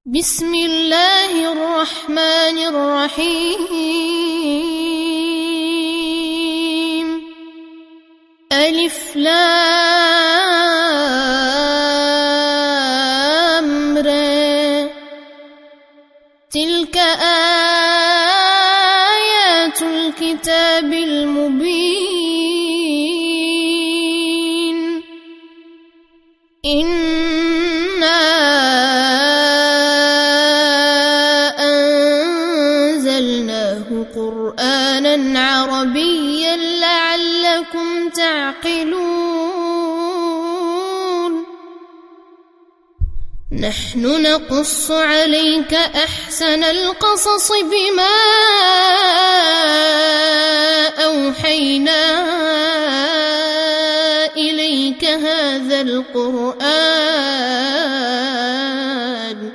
بسم الله الرحمن الرحيم ألف لام ر تلك آيات الكتاب المبين إنا أنزلناه قرآنا عربيا لعلكم تعقلون نحن نقص عليك أحسن القصص بما أوحينا إليك هذا القرآن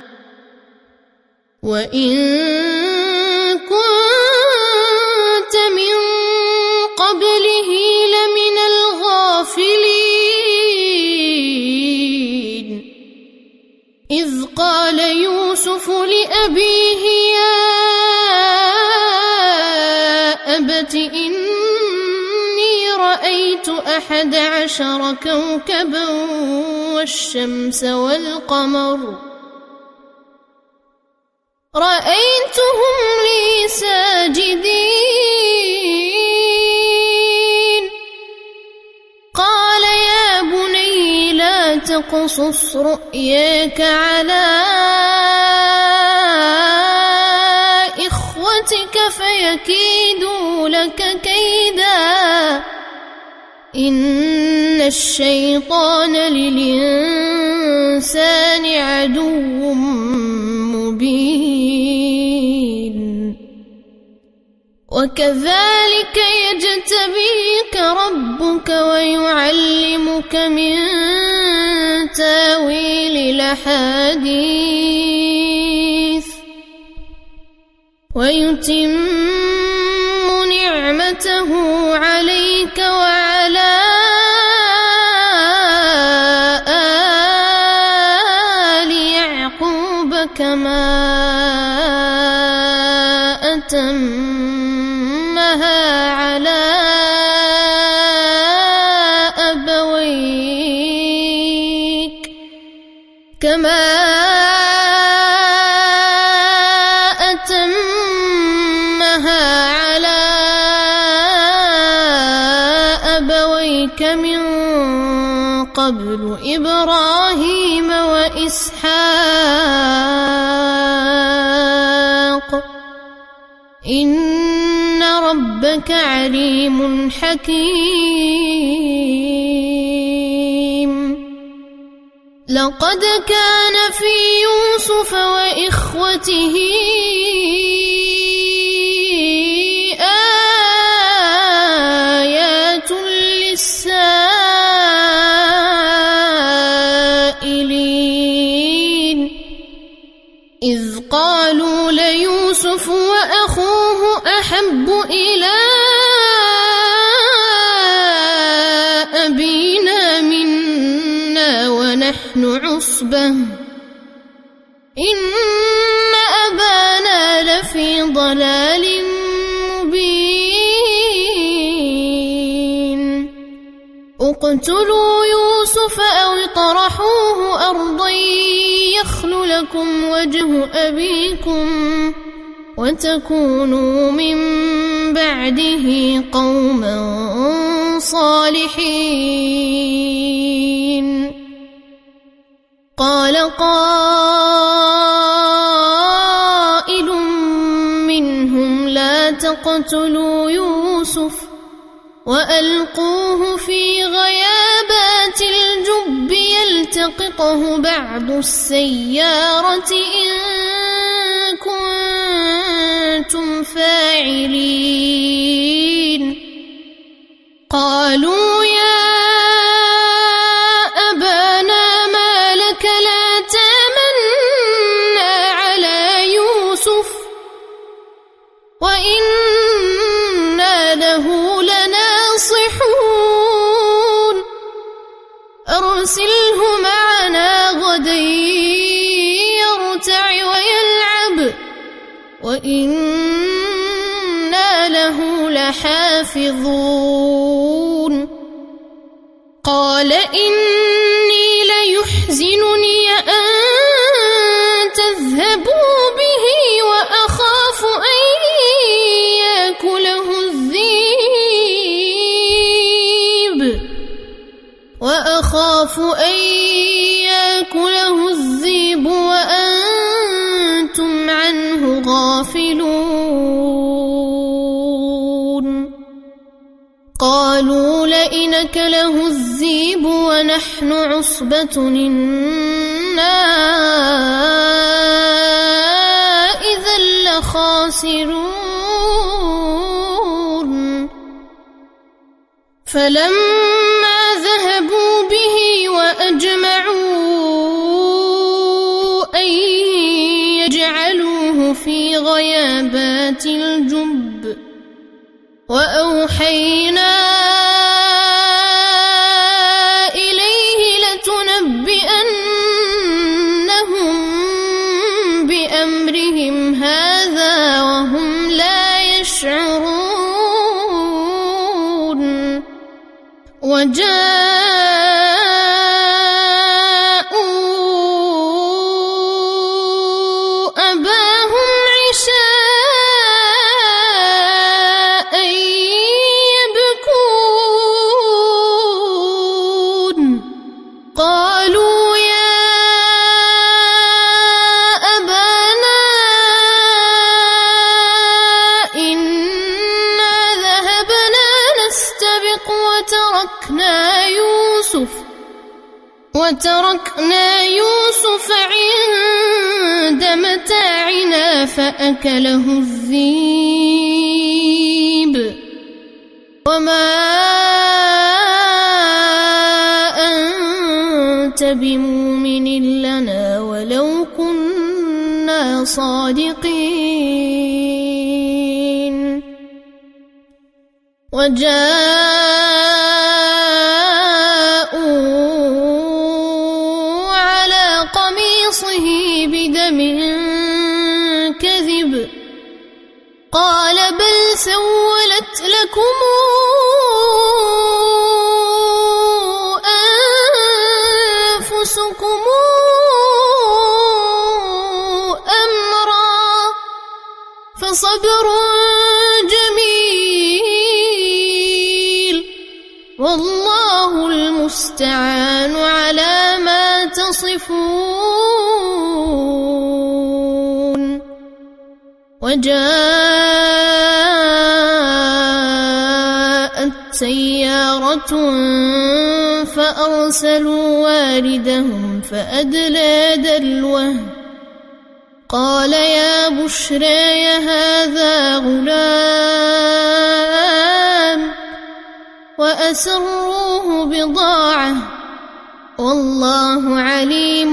وإن كنت من قبله لمن الغافلين إذ قال يوسف لأبيه يا أبت إني رأيت 11 كوكبا والشمس والقمر رأيتهم لي ساجدين قال يا بني لا تقصص رؤياك على إخوتك فيكيدوا لك كيدا إن الشيطان للإنسان عدو مبين وكذلك يجتبيك ربك ويعلمك من تاويل الأحاديث ويتم نعمته عليك وعلى آل يعقوب كما أتمها على أبويك من قبل إبراهيم وإسحاق إن ربك عليم حكيم لقد كان في يوسف وإخوته آيات للسائلين إذ قالوا ليوسف وأخوه أحب إلى أبينا منا ونحن عصبة إن أبانا لفي ضلال مبين اقتلوا يوسف أو اطرحوه أرضا يخل لكم وجه أبيكم وتكونوا من بعده قوما صالحين قال قائل منهم لا تقتلوا يوسف وألقوه في غيابات الجب يلتقطه بعض السيارة إن كنتم فاعلين قالوا يا أبانا ما لك لا تامنا على يوسف وإنا له لناصحون أرسله معنا غدا يرتع ويلعب وإنا له لحافظون قال إني ليحزنني أن تذهبوا به وأخاف أن يأكله الذئب وأنتم عنه غافلون قالوا لئن أكله الذئب ونحن عصبة إنا إذا لخاسرون فلما ذهبوا به وأجمعوا أن يجعلوه في غيابات الجب وأوحينا إليه لتنبئنهم بأمرهم هذا وهم لا يشعرون أباهم عشاء يبكون قالوا يا أبانا إنا ذهبنا نستبق وتركنا يوسف عند متاعنا فأكله الذئب وما أنت بمؤمن لنا ولو كنا صادقين بدم كذب قال بل سولت لكم أنفسكم أمرا فصبر جميل والله المستعان على ما تصفون وجاءت سيارة فأرسلوا واردهم فأدلى دلوه قال يا بشرى هذا غلام وأسروه بضاعة والله عليم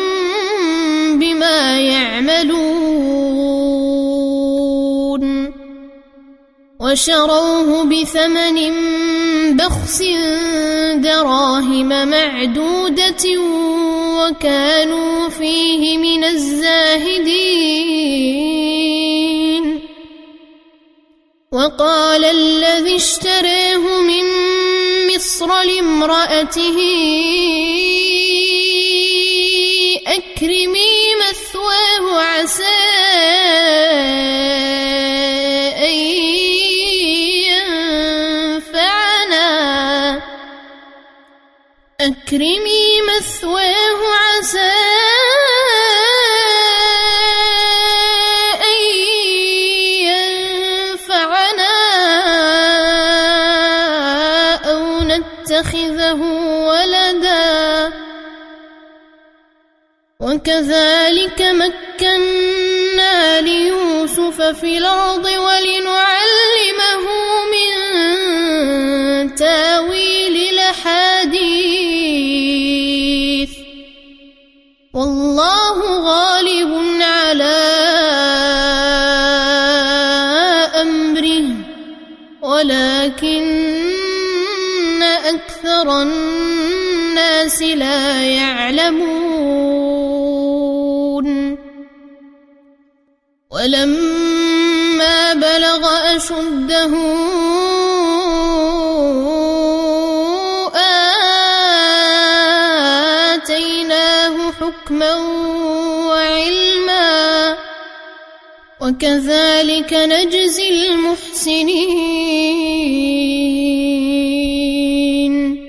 بما يعملون وشروه بثمن بخس دراهم معدودة وكانوا فيه من الزاهدين وقال الذي اشتراه من مصر لامرأته أكرمي مثواه عسى أن ينفعنا أو نتخذه ولدا وكذلك مكنا ليوسف في الأرض ولنعلمه من تاويل الأحاديث والله غالب على أمره ولكن أكثر الناس لا يعلمون ولما بلغ أشده آتيناه حكما وعلما وكذلك نجزي المحسنين.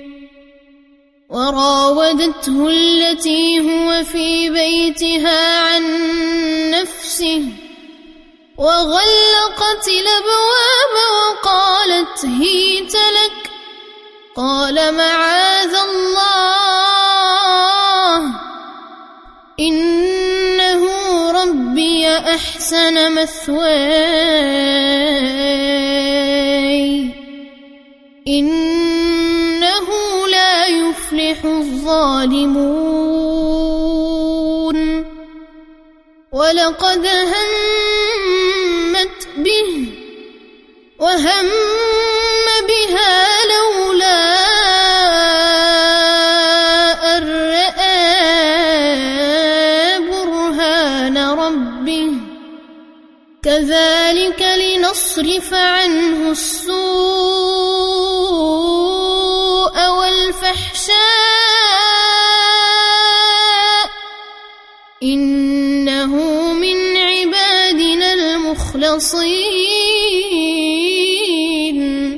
وراودته التي هو في بيتها عن نفسه وغلقت الأبواب وقالت هيت لك، قال معاذ الله إنه ربي أحسن مثواي إنه لا يفلح الظالمون. ولقد همت به وهم بها لولا أن رأى برهان ربه كذلك لنصرف عنه السوء والفحشاء إنه من عبادنا المخلصين.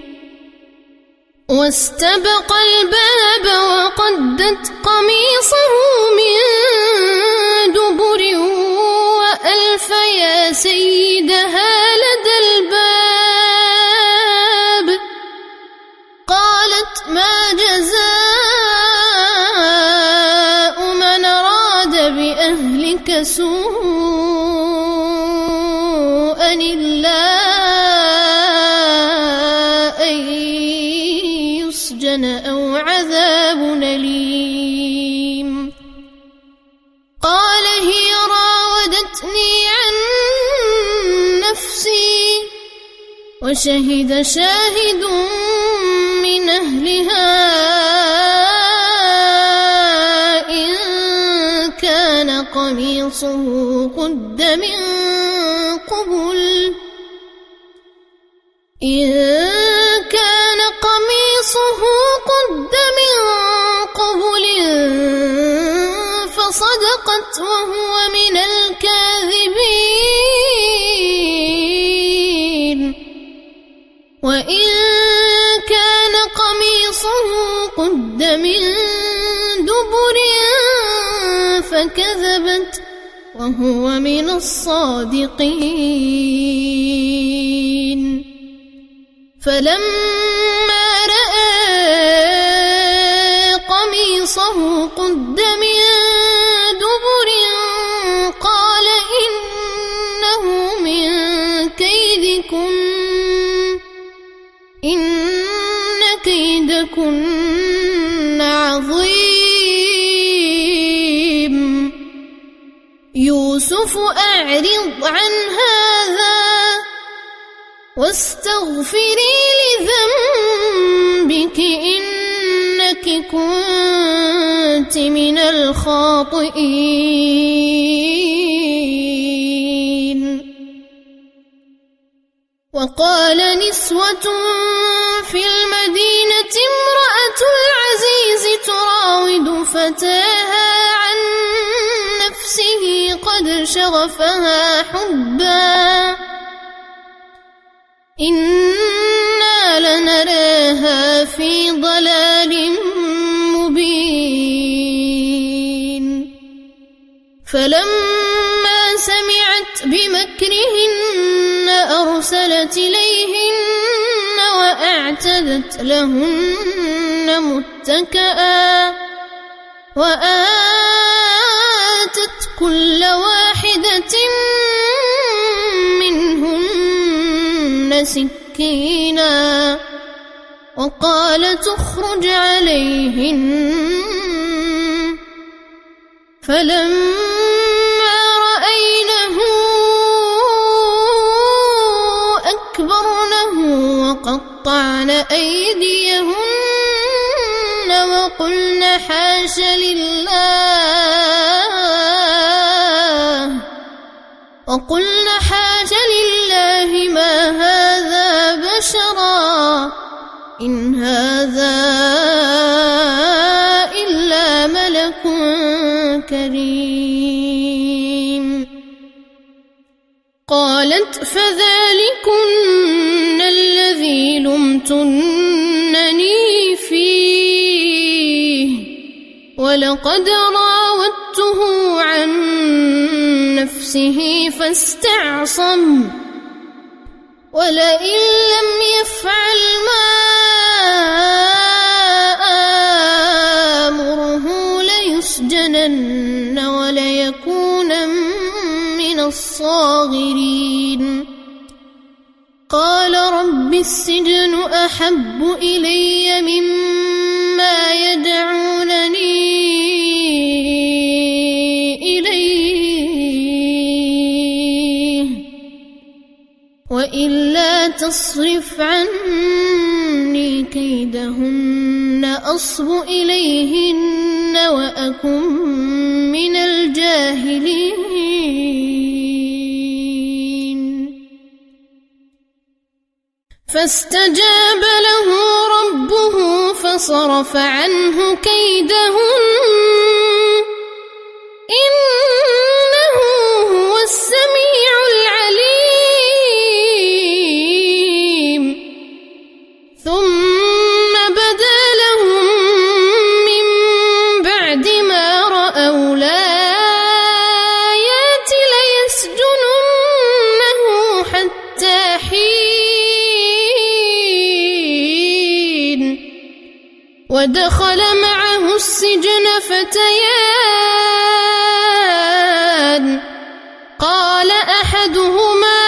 واستبق الباب وقدت قميصه من دبر وألف يا سيدها لدى الباب قالت ما جزاء من أراد بأهلك سوءا إلا أن يسجن أو عذاب أليم. قال هي راودتني عن نفسي وشهد شاهد من أهلها إن كان قميصه قد من قبل فصدقت وهو من الكاذبين. وإن كان قميصه قد من دبر فكذبت وهو من الصادقين. فلما رأى قميصه قد من دبر قال إنه من كيدكن إن كيدكن عظيم. يوسف أعرض عن هذا واستغفري لذنبك إنك كنت من الخاطئين. وقال نسوة في المدينة امرأة العزيز تراود فتاها عن نفسه قد شغفها حبا إنا لنراها في ضلال مبين. فلما سمعت بمكرهن أرسلت إليهن وأعتدت لهن متكئا وآتت كل واحدة منهن سكينا وقالت اخرج عليهن. فلما رأينه أكبرنه وقطعن أيديهن وقلن حاش لله وقلن حاش لله ما هذا بشرا إن هذا إلا ملك كريم. قالت فذلكن الذي لمتنني فيه ولقد راودته عن نفسه فاستعصم ولئن لم يفعل ما آمره ليسجنن وليكونن من الصاغرين. قال رب السجن أحب إلي مما يدعونني إليه وإلا تصرف عني كيدهن أصب إليهن وأكن من الجاهلين. فاستجاب له ربه فصرف عنه كيدهن إنه هو السميع العليم. ثم بدا لهم من بعد ما رأوا الآيات ليسجننه حتى حين. ودخل معه السجن فتيان قال أحدهما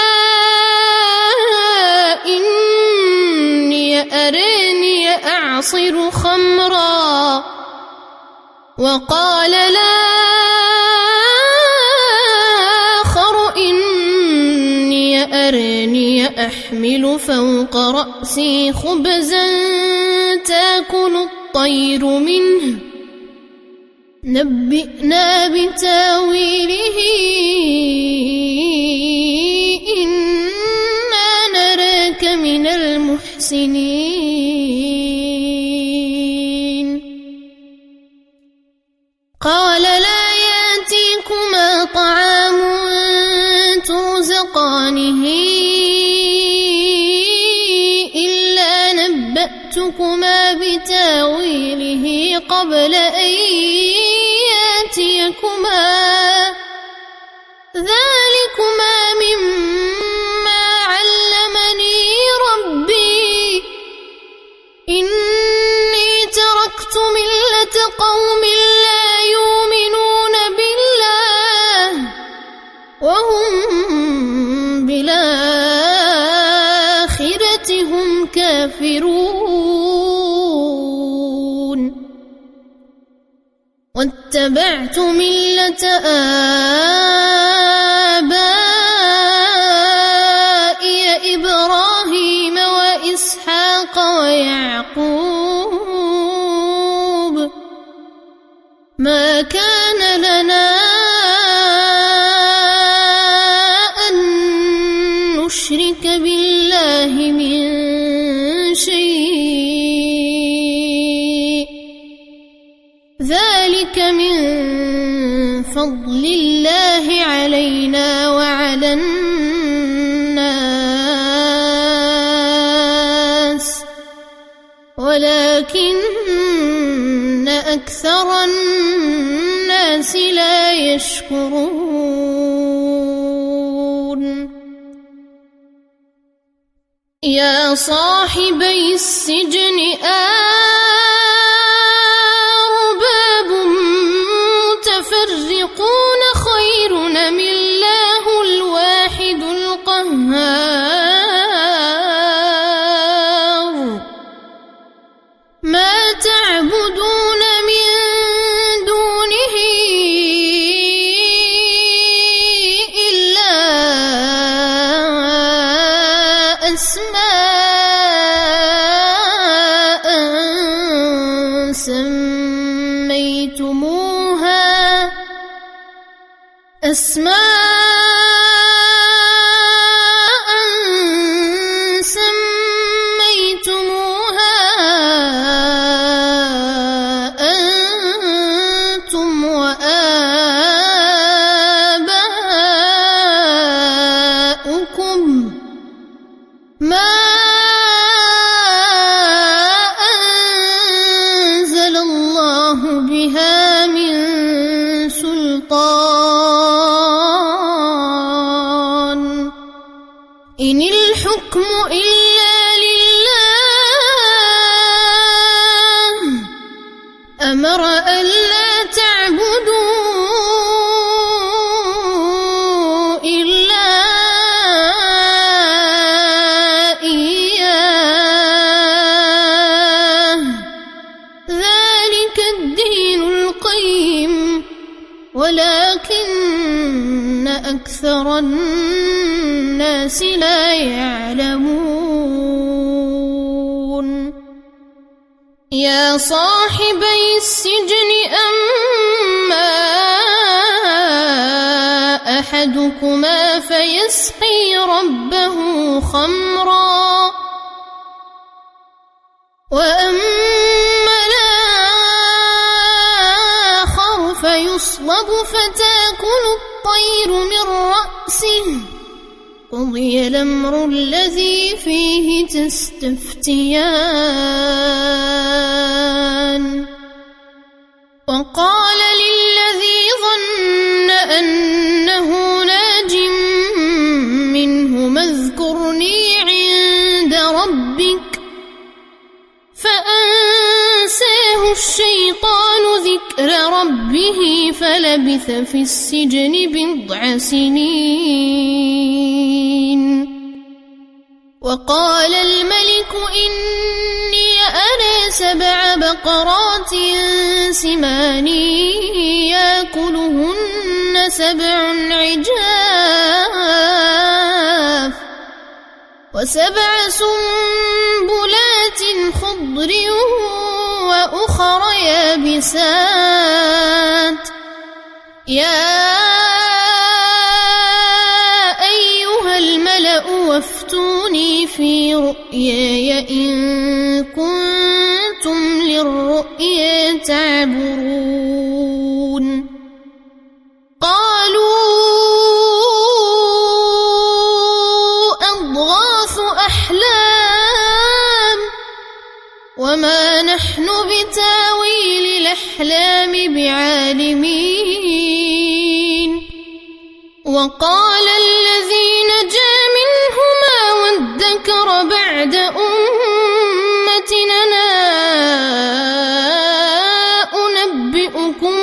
إني أراني أعصر خمرا وقال الآخر إني أراني أحمل فوق رأسي خبزا تأكل الطير منه نبئنا بتاويله إنا نراك من المحسنين. قال لا يأتيكما طعام ترزقانه إلا نبأتكما بتاويله قبل أن يأتيكما ذلكما مما علمني ربي إني تركت ملة قوم لا يؤمنون بالله وهم بالآخرة هم كافرون. واتبعت ملة آبائي إبراهيم وإسحاق ويعقوب ما كان لنا أن نشرك بالله من شيء ذلك من فضل الله علينا وعلى الناس ولكن أكثر الناس لا يشكرون. يا صاحبي السجن أرباب متفرقون خير أم الله الواحد القهار. ما تعبدون من دونه إلا أسماء إن الحكم إلا لله أمر ألا تعبدوا إلا إياه ذلك الدين القيم ولكن أكثر الناس لا يعلمون يا صاحبي السجن أما أحدكما فيسقي ربه خمرا وأما الآخر فيصلب فتأكل الطير من رأسه قضي الأمر الذي فيه تستفتيان وقال للذي ظن أنه ناج منهما اذكرني عند ربك فأنساه الشيطان ذكر ربه فلبث في السجن بضع سنين وقال الملك إني أرى 7 بقرات سمان يأكلهن 7 عجاف و7 سنبلات خضر وأخر يابسات يا أيها الملأ وافتوني في رؤياي إن كنتم للرؤيا تعبرون قالوا أضغاث أحلام وما نحن بتاويل الأحلام بعالمين وقال الذي نجا منهما وادكر بعد أمة أنا أنبئكم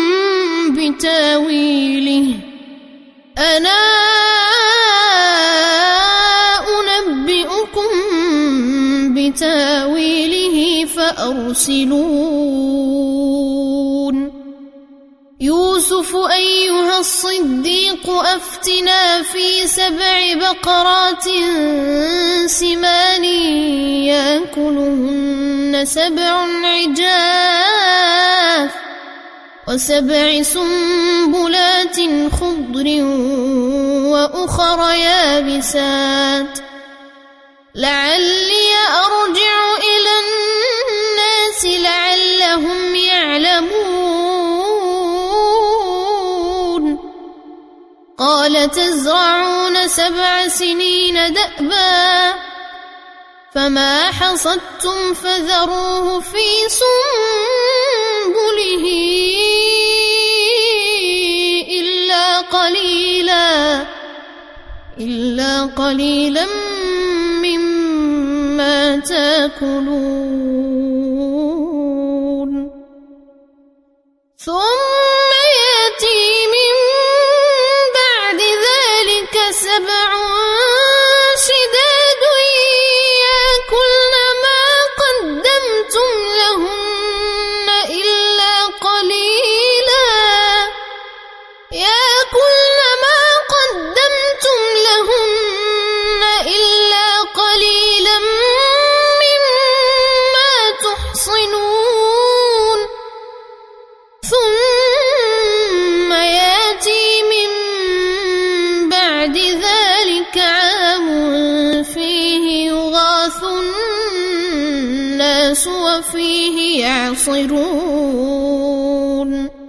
بتاويله فأرسلون يوسف أيها الصديق أفتنا في 7 بقرات سمان يأكلهن 7 عجاف و7 سنبلات خضر وأخر يابسات لعلي أرجع إلى الناس لعلهم يعلمون قال تزرعون 7 سنين دأبا فما حصدتم فذروه في سنبله إلا قليلا مما تأكلون ثم يأتي من بعد ذلك 7 شداد يأكلن ما قدمتم لهن إلا قليلا مما تحصنون ثم يأتي من بعد ذلك عام فيه يغاث الناس وفيه يعصرون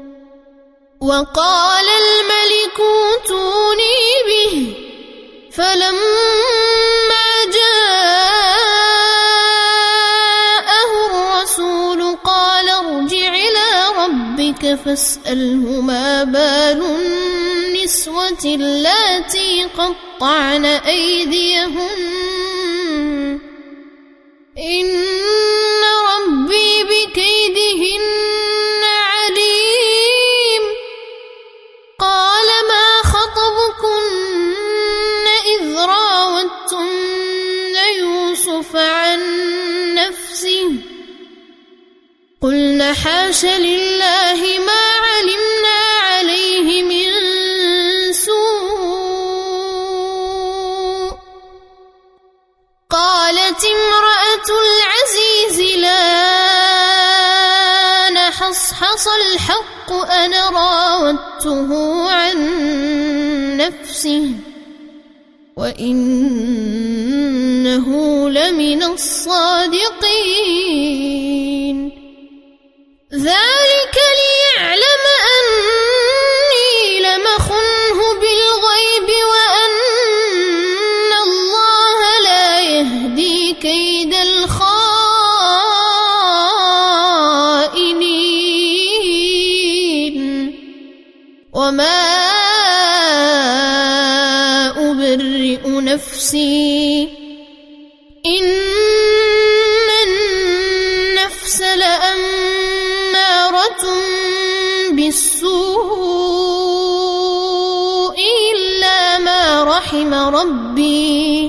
وقال الملك ائتوني به فلما جاءه الرسول قال ارجع إلى ربك فاسأله ما بال النسوة اللاتي قطعن أيديهن إن ربي بكيدهن عليم قال ما خطبكن إذ راوتن يوسف عن نفسه قلن حاش لله ما علمنا عليه من سوء قالت امرأة العزيز الآن حصحص الحق أنا راودته عن نفسه وإنه لمن الصادقين ذلك ليعلم أني لم أخنه بالغيب وأن الله لا يهدي كيد الخائنين وما أبرئ نفسي إن النفس لأمارة بالسوء إلا ما رحم ربي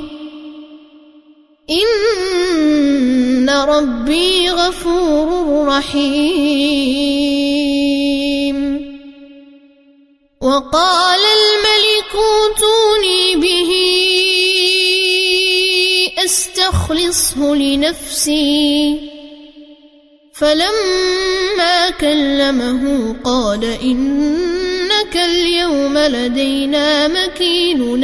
إن ربي غفور رحيم وقال الملك ائتوني به أستخلصه لنفسي فلما كلمه قال إنك اليوم لدينا مكين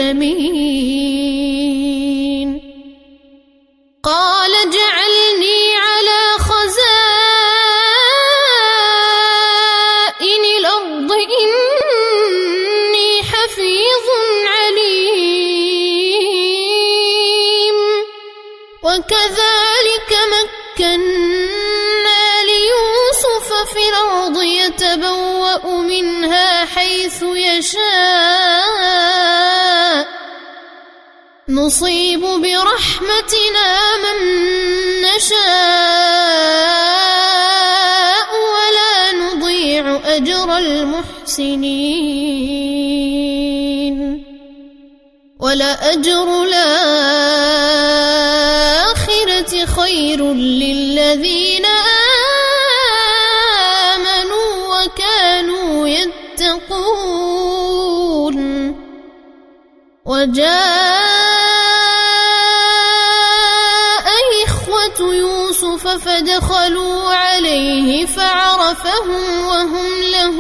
أمين قال اجعلني على خزائن الأرض إني حفيظ عليم وكذلك مكنا ليوسف في الأرض يتبوأ منها حيث يشاء نصيب برحمتنا من نشاء ولا نضيع أجر المحسنين ولأجر الآخرة خير للذين آمنوا وكانوا يتقون وجاء إخوة يوسف فدخلوا عليه فعرفهم وهم له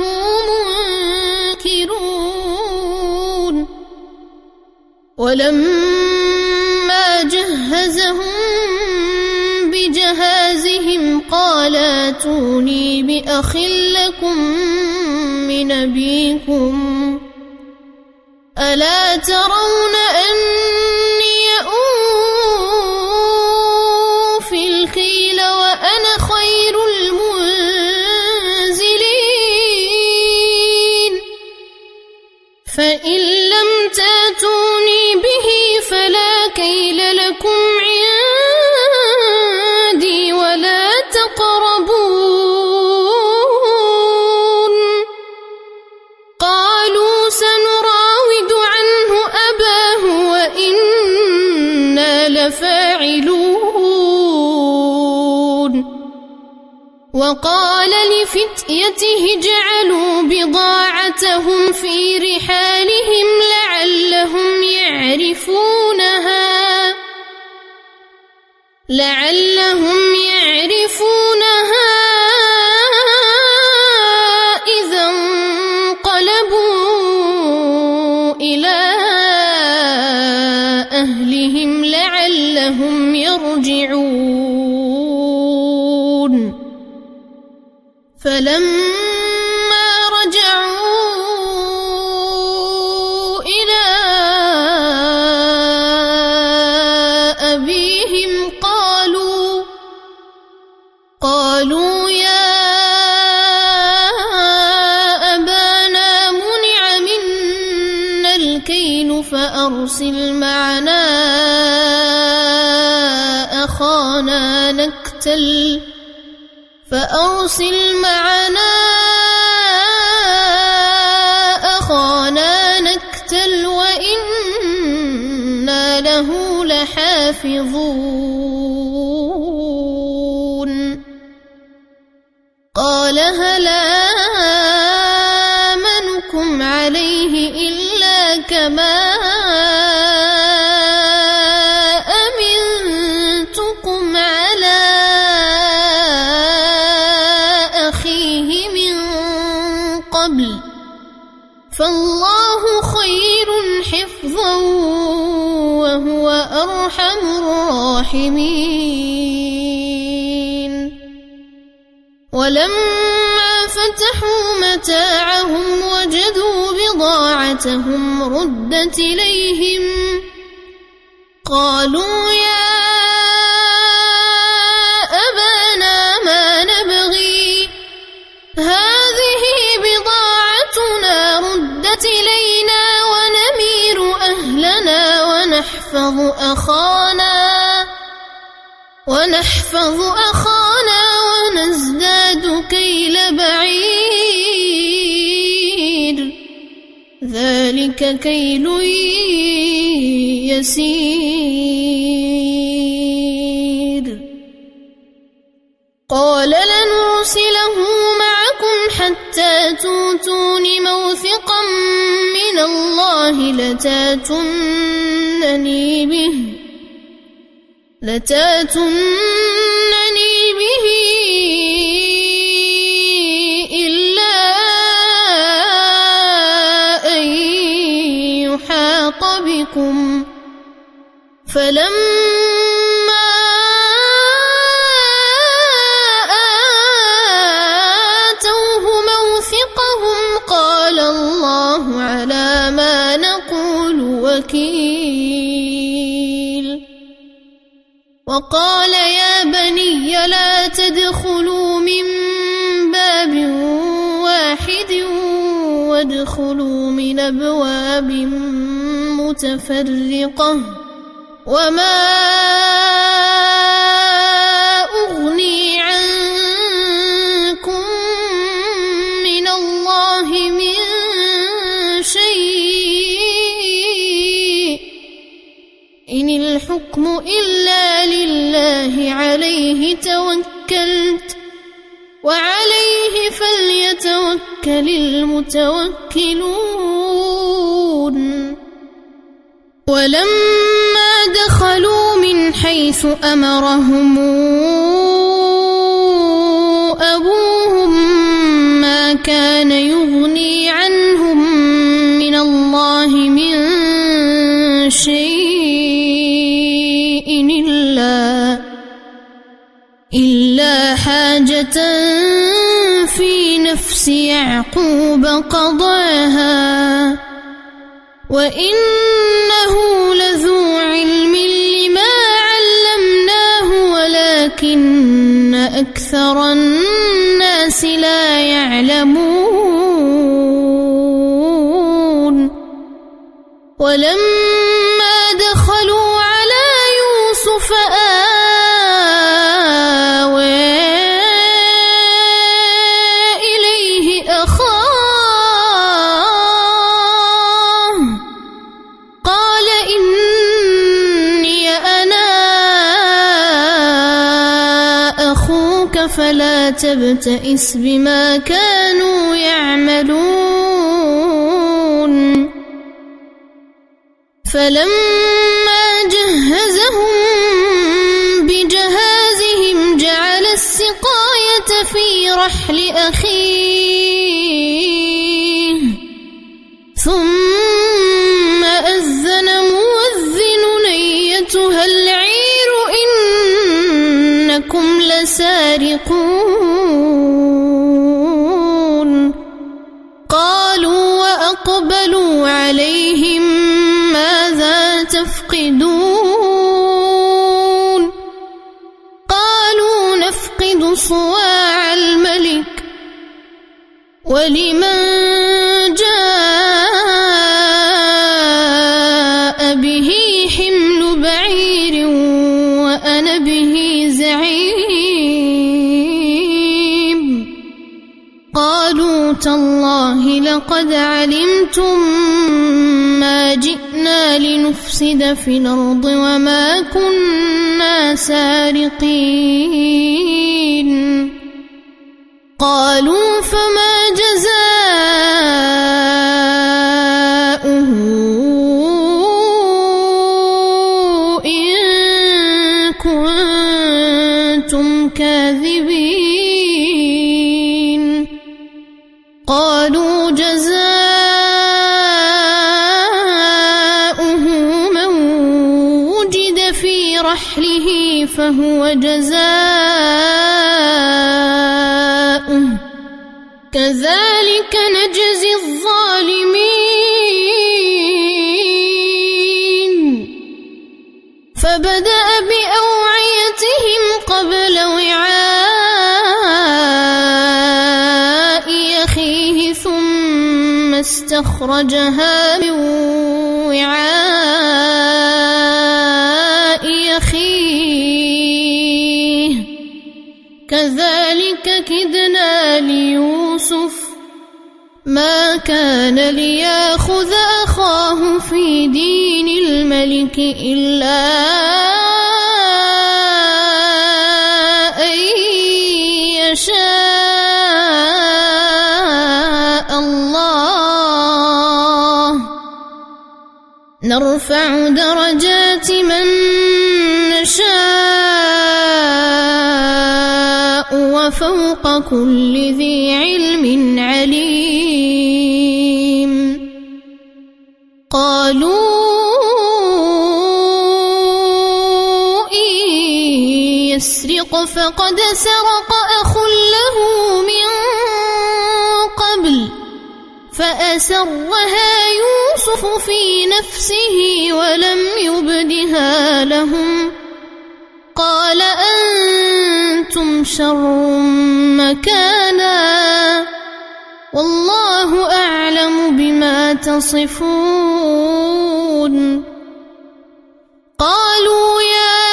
منكرون ولما جهزهم بجهازهم قال ائتوني بأخ لكم من أبيكم ألا ترون أني أوفي الكيل وأنا خير المنزلين فإن لم تأتوني به فلا كيل لكم عندي ولا تقربون قالوا سنراود عنه أباه وإنا لفاعلون وقال لفتيته اجعلوا بضاعتهم في رحالهم لعلهم يعرفونها إذا انقلبوا إلى أهلهم لعلهم يرجعون فلما رجعوا إلى أبيهم قالوا يا أبانا منع منا الكيل فأرسل معنا أخانا نكتل وإنا له لحافظون قال هل آمنكم عليه إلا كما أمنتكم على أخيه من قبل فالله خير حفظا وهو أرحم الراحمين ولما فتحوا متاعهم وجدوا بضاعتهم ردت إليهم قالوا يا أبانا ما نبغي هذه بضاعتنا ردت إلينا ونمير أهلنا ونحفظ أخانا ونزداد كيل بعير ذلك كيل يسير قال لنرسله معكم حتى تؤتون موثقا من الله لتاتونني به إلا أن يحاط بكم فلما آتوه موثقهم قال الله على ما نقول وكيل وقال يا بني لا تدخلوا من باب واحد وادخلوا من أبواب متفرقة وما أغني عنكم من الله من شيء إن الحكم إلا لله عليه توكلت وعليه فليتوكل المتوكلون ولما دخلوا من حيث أمرهم أبوهم ما كان يغني عنهم من الله من شيء إلا حاجة في نفس يعقوب قضاها وإنه لذو علم لما علمناه ولكن أكثر الناس لا يعلمون ولما دخلوا على يوسف فلا تبتئس بما كانوا يعملون فلما جهزهم بجهازهم جعل السقاية في رحل أخيه ثم أذن مؤذن أيتها العير إنكم لسارقون قالوا وأقبلوا عليهم ماذا تفقدون قالوا نفقد صواع الملك ولمن جاء وقد علمتم ما جئنا لنفسد في الأرض وما كنا سارقين. قالوا فما جزاؤه إن كنتم كاذبين. قالوا جزاؤه من وجد في رحله فهو جزاؤه كذلك نجزي الظالمين. فبدأ بأوعيتهم قبل وعاء أخيه ثم استخرجها من وعاء أخيه كذلك كدنا ليوسف ما كان ليأخذ أخاه في دين الملك إلا أن يشاء الله نرفع درجات من نشاء وفوق كل ذي علم عليم. قالوا إن يسرق فقد سرق أخ له من قبل فأسرها يوسف في نفسه ولم يبدها لهم قال أنتم شر مكانا والله أعلم بما تصفون. قالوا يا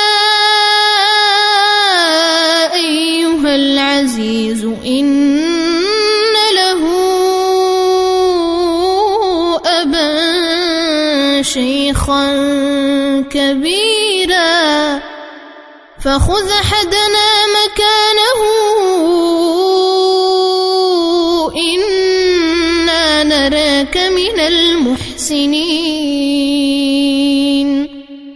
أيها العزيز إن له أبا شيخا كبيرا فخذ أحدنا مكانه إنا نراك من المحسنين.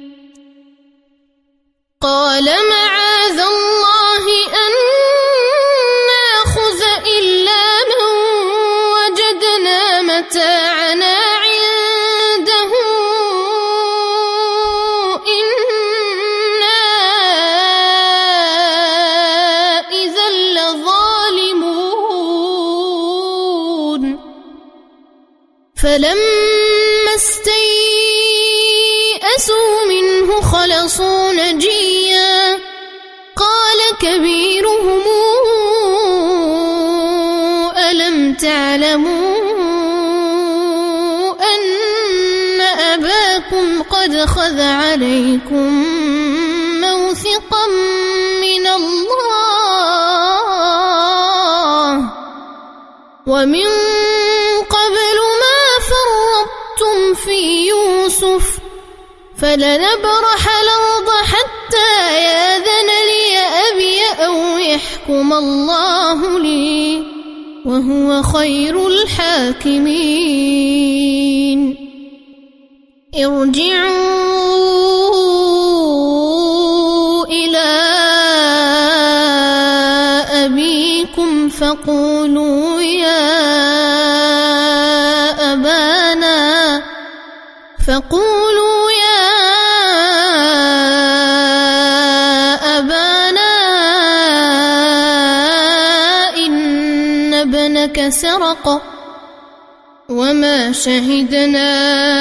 قال معاذ الله أن نأخذ إلا من وجدنا متاعنا عنده إنا إذا لظالمون. فلما استيئسوا منه خلصوا نجيا قال كبيرهم ألم تعلموا أن أباكم قد خذ عليكم موثقا من الله ومن قبل ما فرطتم في يوسف فلنبرح الأرض حتى يأذن لي أبي أو يحكم الله لي وهو خير الحاكمين. ارجعوا إلى أبيكم فقولوا يا أبانا إن ابنك سرق وما شهدنا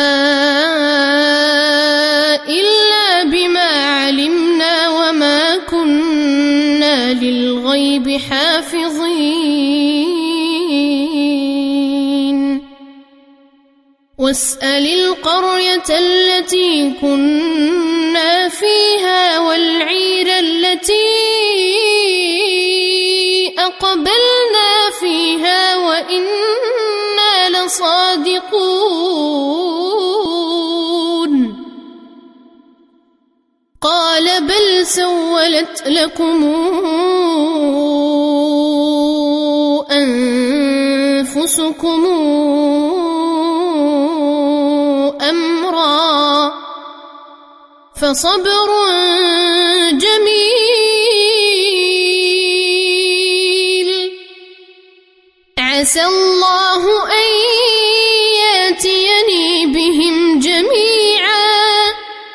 إلا بما علمنا وما كنا للغيب حافظين. واسأل القرية التي كنا فيها والعير التي أقبلنا فيها وإنا لصادقون قال بل سولت لكم أنفسكم أمرا فصبر جميل عسى الله أن يأتيني بهم جميعا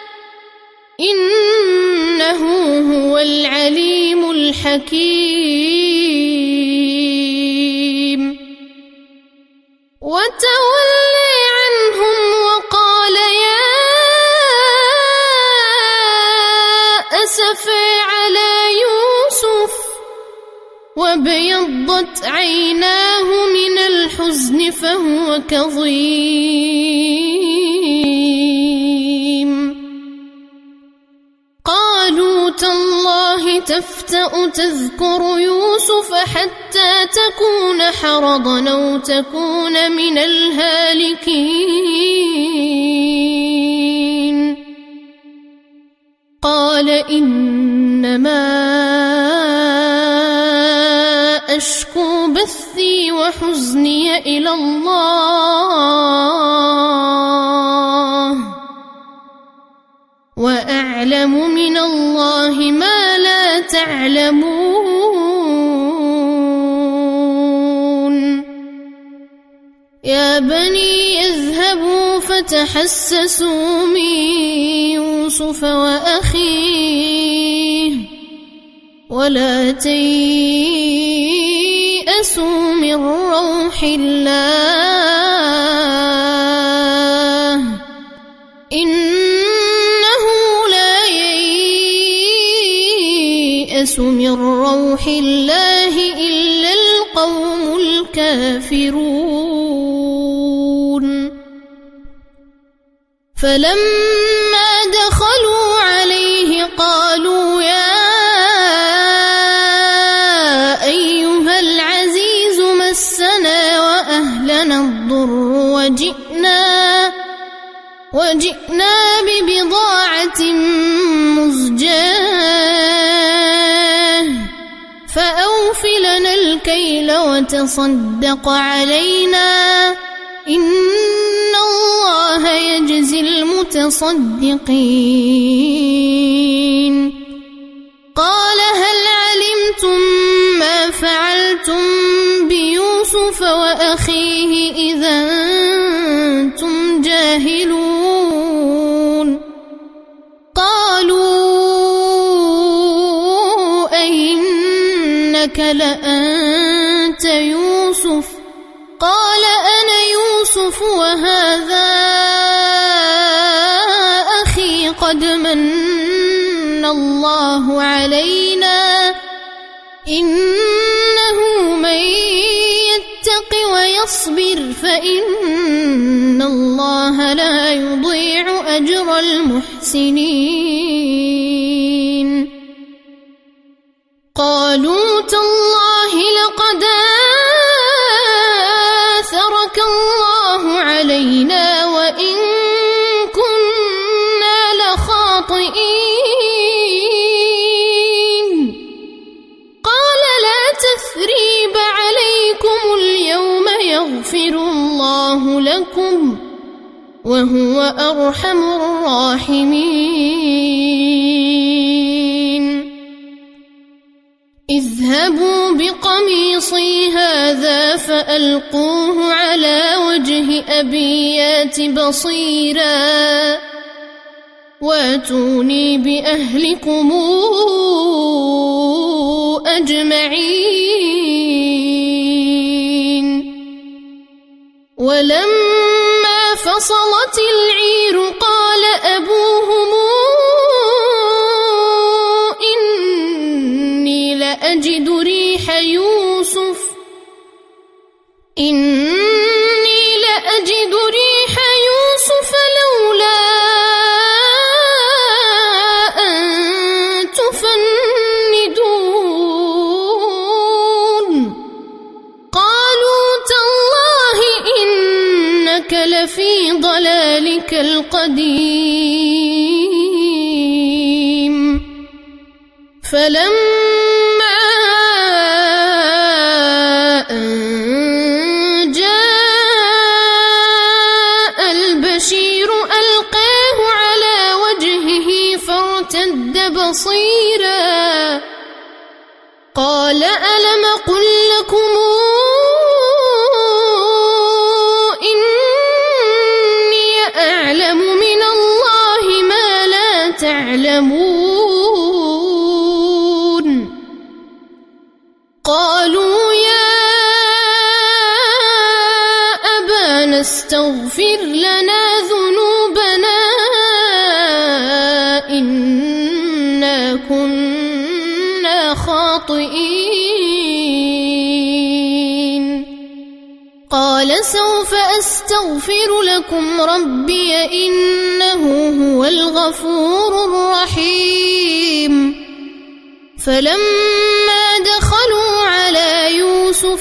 إنه هو العليم الحكيم وتولي عنهم وقال يا أسفي على يوسف وابيضت عيناه من الحزن فهو كظيم قالوا تالله تفتأ تذكر يوسف حتى تكون حرضا أو تكون من الهالكين قال إنما أشكو بثي وحزني إلى الله وأعلم من الله ما لا تعلمون يا بني اذهبوا فتحسسوا من يوسف وأخيه ولا تيأسوا من روح الله إنه لا ييأس من روح الله إلا القوم الكافرون فلما دخلوا عليه قالوا يا أيها العزيز مسنا وأهلنا الضر وجئنا ببضاعة مزجاة فأوف لنا الكيل وتصدق علينا إن الله يجزي المتصدقين قال هل علمتم ما فعلتم بيوسف وأخيه إذا أنتم جاهلون قالوا أئنك لأنت يوسف قال أنا يوسف وهذا أخي قد من الله علينا إنه من يتق ويصبر فإن الله لا يضيع أجر المحسنين قالوا تالله لقد آثرك الله علينا وإن كنا لخاطئين قال لا تثريب عليكم اليوم يغفر الله لكم وهو أرحم الراحمين اذهبوا بقميصي هذا فألقوه على وجه أبي يات بصيرا واتوني بأهلكم أجمعين ولما فصلت العير قال أبوهم إني لأجد ريح يوسف لولا أن تفندون قالوا تالله إن ذلك القديم فلما أن جاء البشير ألقاه على وجهه فارتد بصيرا قال ألم قل لكم إني أعلم من الله ما لا تعلمون قالوا يا أبانا استغفر لنا ذنوبنا إنا كنا خاطئين قال سوف أستغفر لكم ربي إنه هو الغفور الرحيم فلما دخلوا على يوسف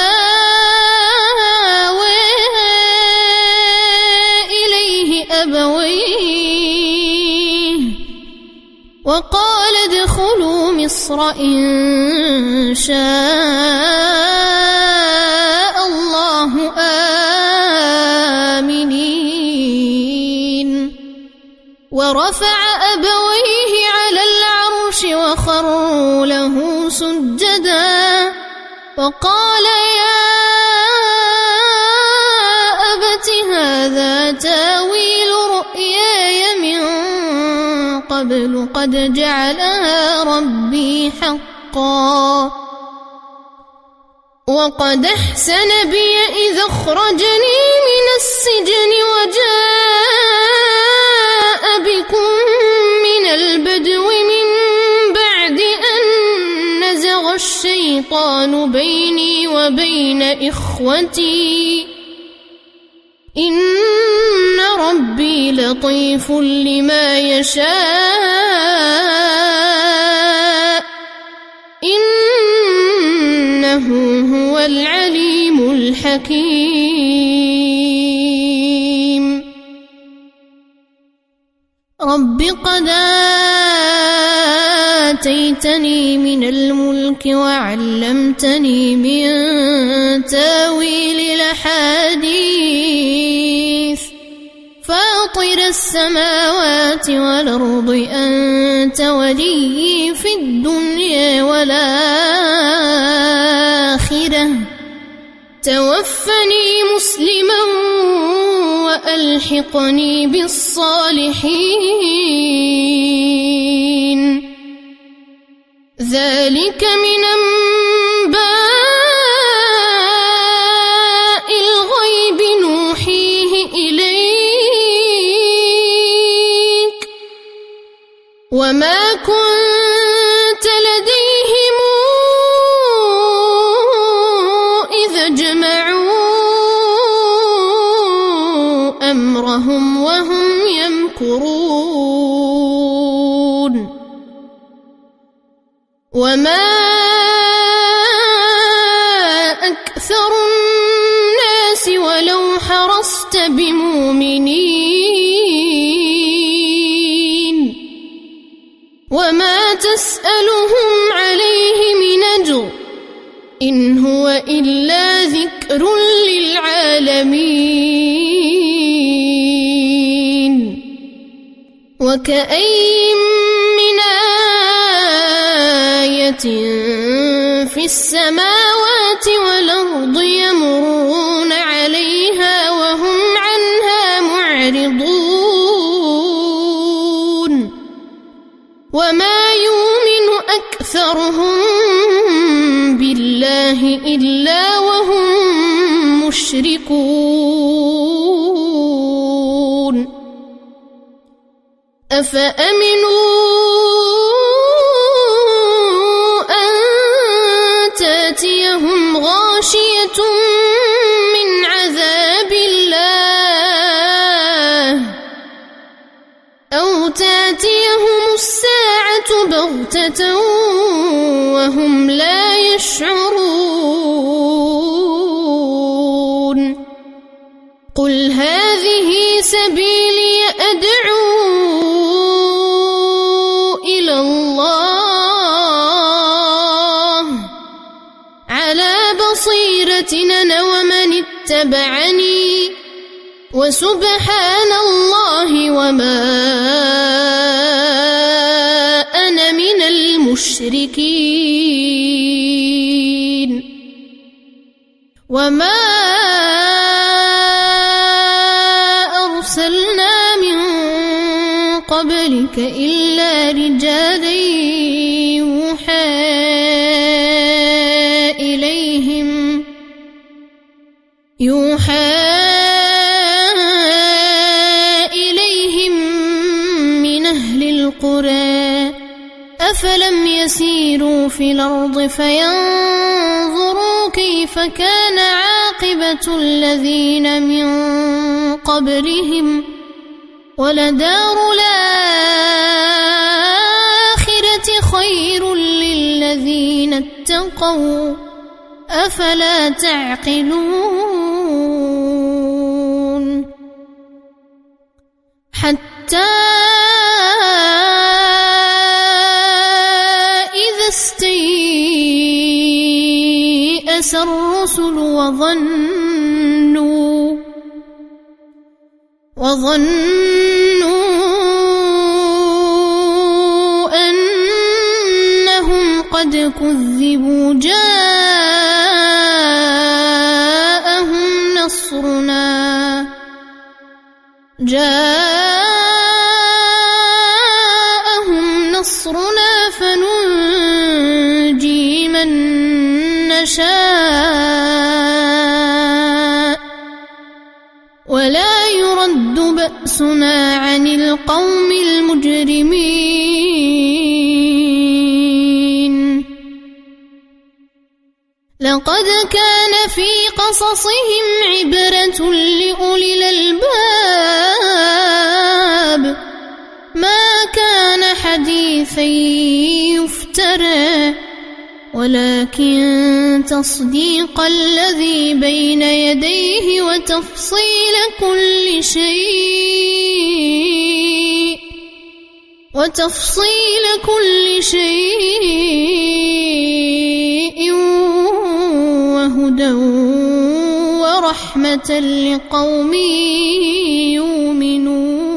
آوى إليه أبويه وقال ادخلوا مصر إن شاء الله آمنين ورفع أبويه على العرش وخروا له سجدا وقال يا أبت هذا تاويل رؤياي من قبل قد جعلها ربي حقا وقد أحسن بي إذ أخرجني من السجن وجاء بكم من البدو من بعد أن نزغ الشيطان بيني وبين إخوتي إن ربي لطيف لما يشاء إنه هو العليم الحكيم رب قد آتيتني من الملك وعلمتني من تاويل الأحاديث فاطر السماوات والأرض أنت ولي في الدنيا والآخرة توفني مسلما وألحقني بالصالحين ذلك من أنباء الغيب نوحيه إليك وما كنت لديهم إذا جمعوا أمرهم وهم يمكرون وما أكثر الناس ولو حرصت بمؤمنين وما تسألهم عليه من أجر إن هو إلا ذكر للعالمين وكأين من آية في السماوات والأرض يمرون عليها وهم عنها معرضون وما يؤمن أكثرهم بالله إلا وهم مشركون أفأمنوا أن تأتيهم غاشية من عذاب الله أو تأتيهم الساعة بغتة وهم لا يشعرون قل هذه سبيلي اتبعني وسبحان الله وما أنا من المشركين وما أرسلنا من قبلك إلا رجالا يوحى إليهم من أهل القرى أفلم يسيروا في الأرض فينظروا كيف كان عاقبة الذين من قبلهم ولدار الآخرة خير للذين اتقوا أفلا تعقلون حتى إذا استيأس الرسل وظنوا أنهم قد كذبوا جاءهم نصرنا فننجي من نشاء ولا يرد بأسنا عن القوم المجرمين لقد كان في قصصهم عبرة لأولي الألباب ما كان حديثا يفترى ولكن تصديق الذي بين يديه وتفصيل كل شيء وهدى ورحمة لقوم يؤمنون